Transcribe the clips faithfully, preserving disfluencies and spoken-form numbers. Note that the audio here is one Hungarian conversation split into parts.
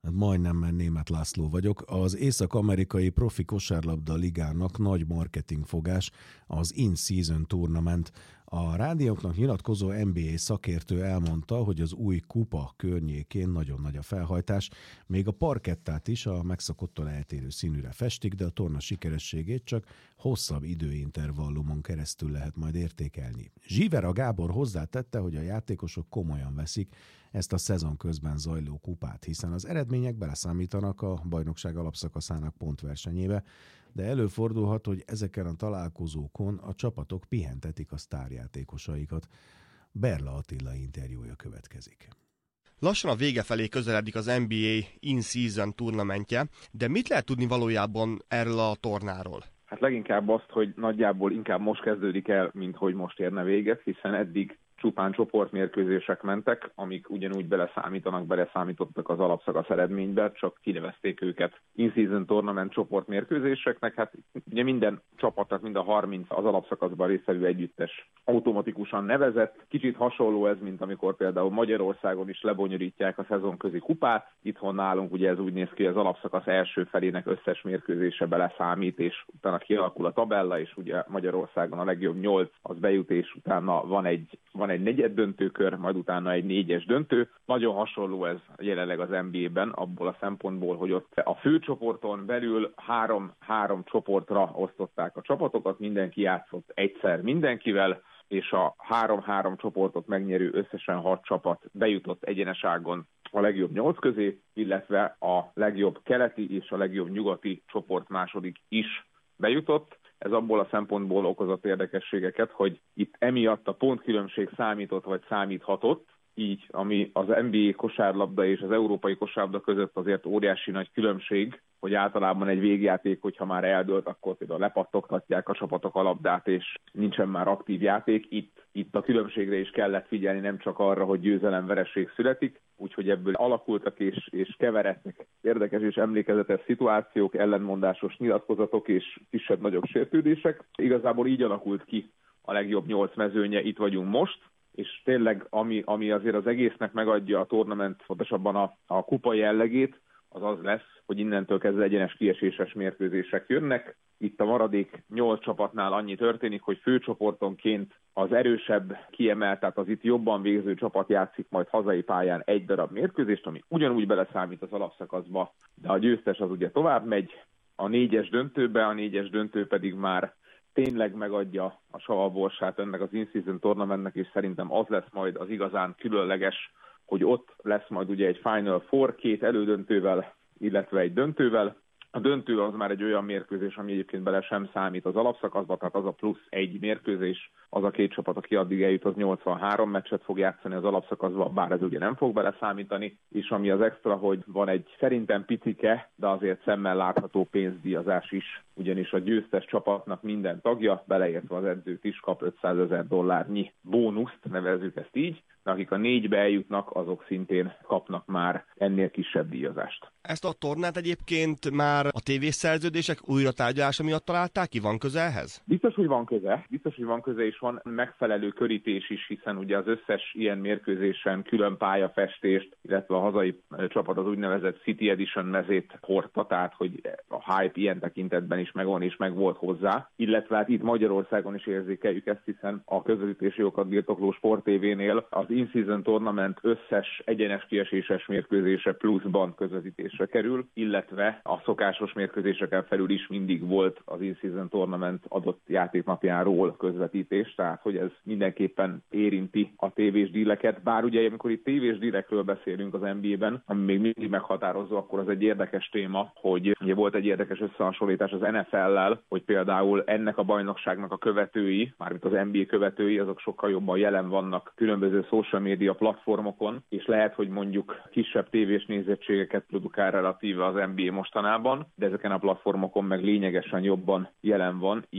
Majdnem, mert Németh László vagyok. Az észak-amerikai profi kosárlabda ligának nagy marketingfogás az In-Season Tournament. A rádióknak nyilatkozó en bé á szakértő elmondta, hogy az új kupa környékén nagyon nagy a felhajtás, még a parkettát is a megszokottól eltérő színűre festik, de a torna sikerességét csak hosszabb időintervallumon keresztül lehet majd értékelni. Zsivera Gábor hozzátette, hogy a játékosok komolyan veszik ezt a szezon közben zajló kupát, hiszen az eredmények beleszámítanak a bajnokság alapszakaszának pontversenyébe, de előfordulhat, hogy ezeken a találkozókon a csapatok pihentetik a sztárjátékosaikat. Berla Attila interjúja következik. Lassan a vége felé közeledik az en bé á In-Season turnamentje, de mit lehet tudni valójában erről a tornáról? Hát leginkább azt, hogy nagyjából inkább most kezdődik el, mint hogy most érne véget, hiszen eddig csupán csoportmérkőzések mentek, amik ugyanúgy beleszámítanak, beleszámítottak az alapszakasz eredménybe, csak kinevezték őket In-Season Tournament csoportmérkőzéseknek. Hát ugye minden csapatnak, mind a harminc az alapszakaszban résztvevő együttes automatikusan nevezett. Kicsit hasonló ez, mint amikor például Magyarországon is lebonyolítják a szezonközi kupát. Itthon nálunk ugye ez úgy néz ki, az alapszakasz első felének összes mérkőzése beleszámít, és utána kialakul a tabella, és ugye Magyarországon a legjobb nyolc az bejut, és utána van egy van egy negyed döntőkör, majd utána egy négyes döntő. Nagyon hasonló ez jelenleg az en bé á-ben, abból a szempontból, hogy ott a főcsoporton belül három, három csoportra osztották a csapatokat, mindenki játszott egyszer mindenkivel, és a három-három csoportot megnyerő összesen hat csapat bejutott egyeneságon a legjobb nyolc közé, illetve a legjobb keleti és a legjobb nyugati csoport második is bejutott. Ez abból a szempontból okozott érdekességeket, hogy itt emiatt a pontkülönbség számított vagy számíthatott, így ami az en bé á kosárlabda és az európai kosárlabda között azért óriási nagy különbség, hogy általában egy végjáték, hogyha már eldőlt, akkor például lepattogtatják a csapatok a labdát, és nincsen már aktív játék. Itt, itt a különbségre is kellett figyelni, nem csak arra, hogy győzelem-vereség születik, úgyhogy ebből alakultak és, és keveredtek érdekes és emlékezetes szituációk, ellentmondásos nyilatkozatok és kisebb-nagyobb sértődések. Igazából így alakult ki a legjobb nyolc mezőnye, itt vagyunk most, és tényleg ami, ami azért az egésznek megadja a tornament, pontosabban a, a kupa jellegét, az az lesz, hogy innentől kezdve egyenes kieséses mérkőzések jönnek. Itt a maradék nyolc csapatnál annyi történik, hogy főcsoportonként az erősebb kiemelt, tehát az itt jobban végző csapat játszik majd hazai pályán egy darab mérkőzést, ami ugyanúgy beleszámít az alapszakaszba, de a győztes az ugye tovább megy a négyes döntőbe, a négyes döntő pedig már tényleg megadja a savaborsát ennek az In-Season Tournamentnek, és szerintem az lesz majd az igazán különleges, hogy ott lesz majd ugye egy Final Four, két elődöntővel, illetve egy döntővel. A döntő az már egy olyan mérkőzés, ami egyébként bele sem számít az alapszakaszba, tehát az a plusz egy mérkőzés, az a két csapat, aki addig eljut, az nyolcvanhárom meccset fog játszani az alapszakaszba, bár ez ugye nem fog beleszámítani, és ami az extra, hogy van egy szerintem picike, de azért szemmel látható pénzdíjazás is, ugyanis a győztes csapatnak minden tagja, beleértve az edzőt is, kap ötszázezer dollárnyi bónuszt, nevezzük ezt így, de akik a négybe eljutnak, azok szintén kapnak már ennél kisebb díjazást. Ezt a tornát egyébként már a tévészerződések újra tárgyalása miatt találták ki? Van köze ehhez? Biztos, hogy van köze. Biztos, hogy van köze, és van megfelelő körítés is, hiszen ugye az összes ilyen mérkőzésen külön pályafestést, illetve a hazai csapat az úgynevezett City Edition mezét hordta, tehát hogy a hype ilyen tekintetben is megvan és meg volt hozzá. Illetve hát itt Magyarországon is érzékeljük ezt, hiszen a közvetítési jogokat birtokló Sport té vénél az In-Season Tournament összes egyenes kieséses mérkőzése pluszban közvetítésre kerül, illetve a szokásos mérkőzéseken felül is mindig volt az In-Season Tournament adott játéknapjáról közvetítés, tehát hogy ez mindenképpen érinti a tévés díleket, bár ugye amikor itt tévés dílekről beszélünk az en bé á-ben, ami még mindig meghatározó, akkor az egy érdekes téma, hogy ugye volt egy érdekes összehasonlítás az en ef el-lel, hogy például ennek a bajnokságnak a követői, mármint az en bé á követői, azok sokkal jobban jelen vannak különböző social media platformokon, és lehet, hogy mondjuk kisebb tévés nézettségeket produkál relatíve az en bé á mostanában, de ezeken a platformokon meg lényegesen jobban jelen van, így ez a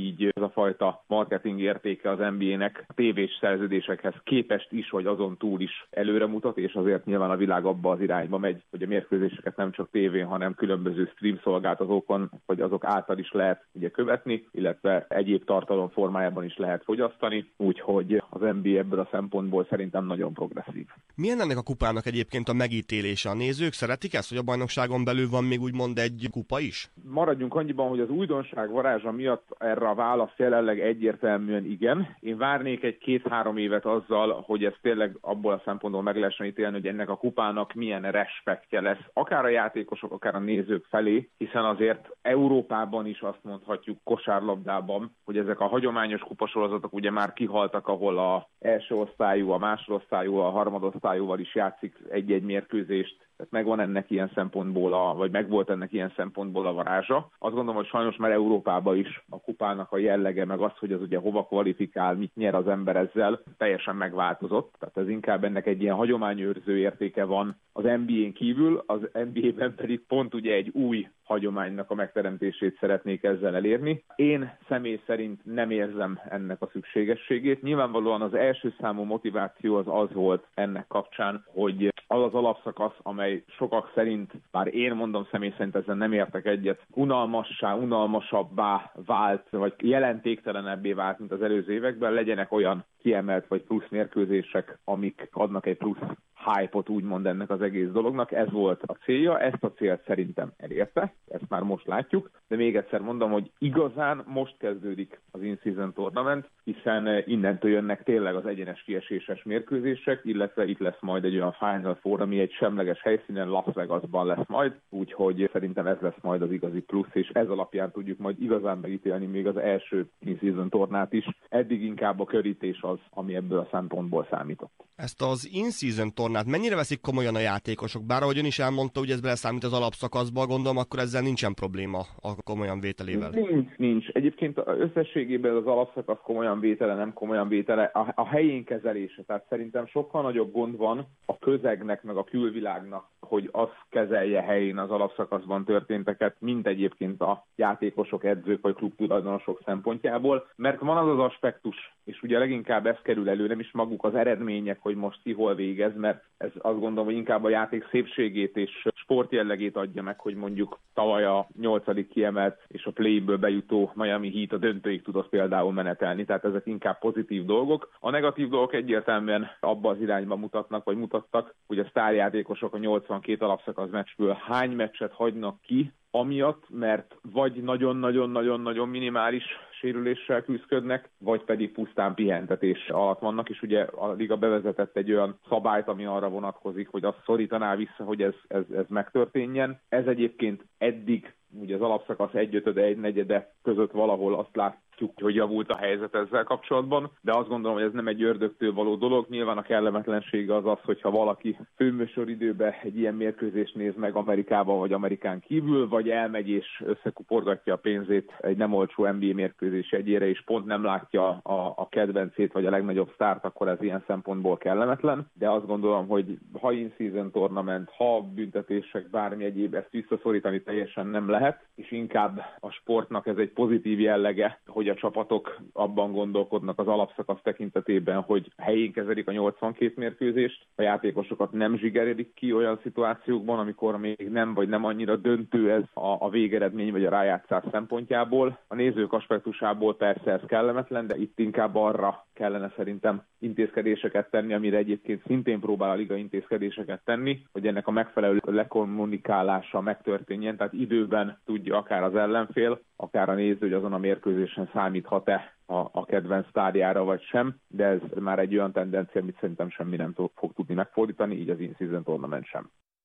a fajta marketing értéke az en bé á-nek a tévés szerződésekhez képest is, vagy azon túl is előremutat, és azért nyilván a világ abba az irányba megy, hogy a mérkőzéseket nem csak tévén, hanem különböző stream szolgáltatókon, vagy azok által is lehet ugye követni, illetve egyéb tartalom formájában is lehet fogyasztani, úgyhogy az en bé á ebből a szempontból szerintem nagyon progresszív. Milyen ennek a kupának egyébként a megítélése? A nézők szeretik ezt, hogy a bajnokságon belül van még úgymond egy kupa is? Maradjunk annyiban, hogy az újdonság varázsa miatt erre a válasz jelenleg egyértelműen igen. Én várnék egy két-három évet azzal, hogy ez tényleg abból a szempontból meg lehessen ítélni, hogy ennek a kupának milyen respektje lesz, akár a játékosok, akár a nézők felé, hiszen azért Európában is azt mondhatjuk, kosárlabdában, hogy ezek a hagyományos kupasorozatok ugye már kihaltak, ahol a első osztályú, a másodosztályú, a harmadosztályúval is játszik egy-egy mérkőzést. Tehát megvan ennek ilyen szempontból, a, vagy megvolt ennek ilyen szempontból a varázsa. Azt gondolom, hogy sajnos már Európában is a kupának a jellege, meg az, hogy az ugye hova kvalifikál, mit nyer az ember ezzel, teljesen megváltozott. Tehát ez inkább ennek egy ilyen hagyományőrző értéke van az en bé á-n kívül, az en bé á-ben pedig pont ugye egy új hagyománynak a megteremtését szeretnék ezzel elérni. Én személy szerint nem érzem ennek a szükségességét. Nyilvánvalóan az első számú motiváció az az volt ennek kapcsán, hogy az az alapszakasz, amely sokak szerint, bár én mondom személy szerint ezzel nem értek egyet, unalmassá, unalmasabbá vált, vagy jelentéktelenebbé vált, mint az előző években, legyenek olyan kiemelt vagy plusz mérkőzések, amik adnak egy plusz hype-ot úgymond ennek az egész dolognak. Ez volt a célja, ezt a célt szerintem elérte, ezt már most látjuk, de még egyszer mondom, hogy igazán most kezdődik az in-season tournament, hiszen innentől jönnek tényleg az egyenes kieséses mérkőzések, illetve itt lesz majd egy olyan Final Four, ami egy semleges helyszínen, Las Vegasban lesz majd, úgyhogy szerintem ez lesz majd az igazi plusz, és ez alapján tudjuk majd igazán megítélni még az első in-season tornát is. Eddig inkább a körítés az, ami ebből a szempontból számított. Ezt az in-season tornát mennyire veszik komolyan a játékosok? Bár ahogy ön is elmondta, hogy ez beleszámít az alapszakaszba, gondolom, akkor ezzel nincsen probléma a komolyan vételével. Nincs, nincs. Egyébként összességében az alapszakasz komolyan vétele, nem komolyan vétele, a, a helyén kezelése. Tehát szerintem sokkal nagyobb gond van a közegnek, meg a külvilágnak, hogy az kezelje helyén az alapszakaszban történteket, mint egyébként a játékosok, edzők vagy klubtulajdonosok szempontjából, mert van az az aspektus, és ugye leginkább ez kerül elő, nem is maguk az eredmények, hogy most ki hol végez, mert ez azt gondolom, hogy inkább a játék szépségét és sportjellegét adja meg, hogy mondjuk tavaly a nyolcadik kiemelt és a playből bejutó Miami Heat a döntőig tudott például menetelni, tehát ezek inkább pozitív dolgok. A negatív dolgok egyértelműen abba az irányba mutatnak, vagy mutattak, hogy a sztárjátékosok a nyolcvankét alapszakasz meccsből hány meccset hagynak ki, amiatt, mert vagy nagyon-nagyon-nagyon-nagyon minimális sérüléssel küzdködnek, vagy pedig pusztán pihentetés alatt vannak, és ugye a liga bevezetett egy olyan szabályt, ami arra vonatkozik, hogy azt szorítaná vissza, hogy ez, ez, ez megtörténjen. Ez egyébként eddig ugye az alapszakasz egyötöde, egy negyede között valahol azt látjuk, hogy javult a helyzet ezzel kapcsolatban, de azt gondolom, hogy ez nem egy ördögtől való dolog. Nyilván a kellemetlensége az az, hogyha valaki főműsoridőben egy ilyen mérkőzést néz meg Amerikában vagy Amerikán kívül, vagy elmegy és összekuporgatja a pénzét egy nem olcsó en bé á mérkőzés egyére, és pont nem látja a, a kedvencét vagy a legnagyobb sztárt, akkor ez ilyen szempontból kellemetlen. De azt gondolom, hogy ha in-season tournament, ha büntetések, bármi egyéb, ezt visszaszorítani teljesen nem lehet, és inkább a sportnak ez egy pozitív jellege, hogy a csapatok abban gondolkodnak az alapszakasz tekintetében, hogy helyén kezelik a nyolcvankét mérkőzést, a játékosokat nem zsigeredik ki olyan szituációkban, amikor még nem vagy nem annyira döntő ez a, a végeredmény vagy a rájátszás szempontjából. A nézők aspektusából persze ez kellemetlen, de itt inkább arra kellene szerintem intézkedéseket tenni, amire egyébként szintén próbál a liga intézkedéseket tenni, hogy ennek a megfelelő lekommunikálása megtörténjen, tehát időben tudja akár az ellenfél, akár a néző, hogy azon a mérkőzésen számíthat-e a, a kedvenc sztárjára vagy sem, de ez már egy olyan tendencia, amit szerintem semmi nem fog tudni megfordítani, így az in-season tournament sem.